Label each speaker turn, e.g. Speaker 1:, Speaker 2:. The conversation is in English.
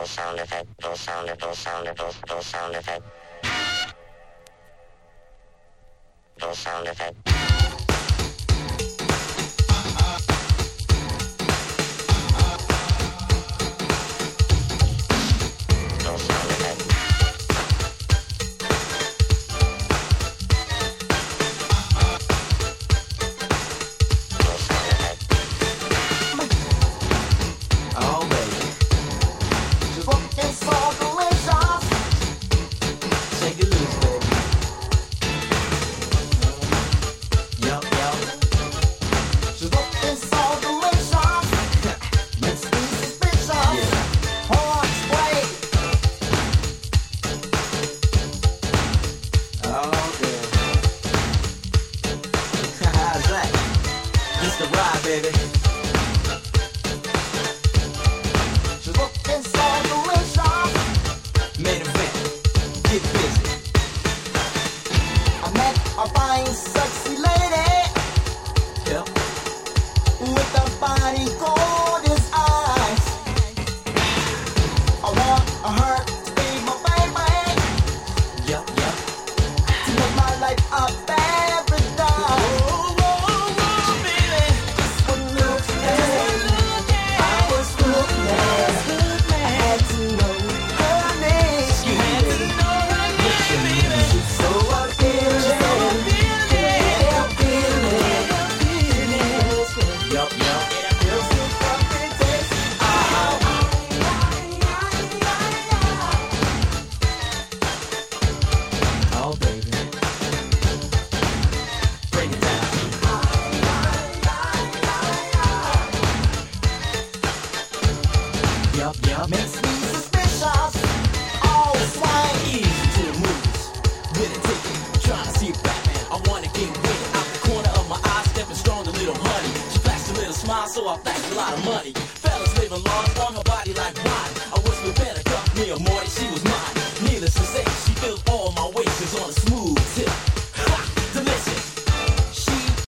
Speaker 1: So I flashed a lot of money. Fellas living large on her body like wine. I whispered, better cut me a Morty, she was mine. Needless to say, she filled all my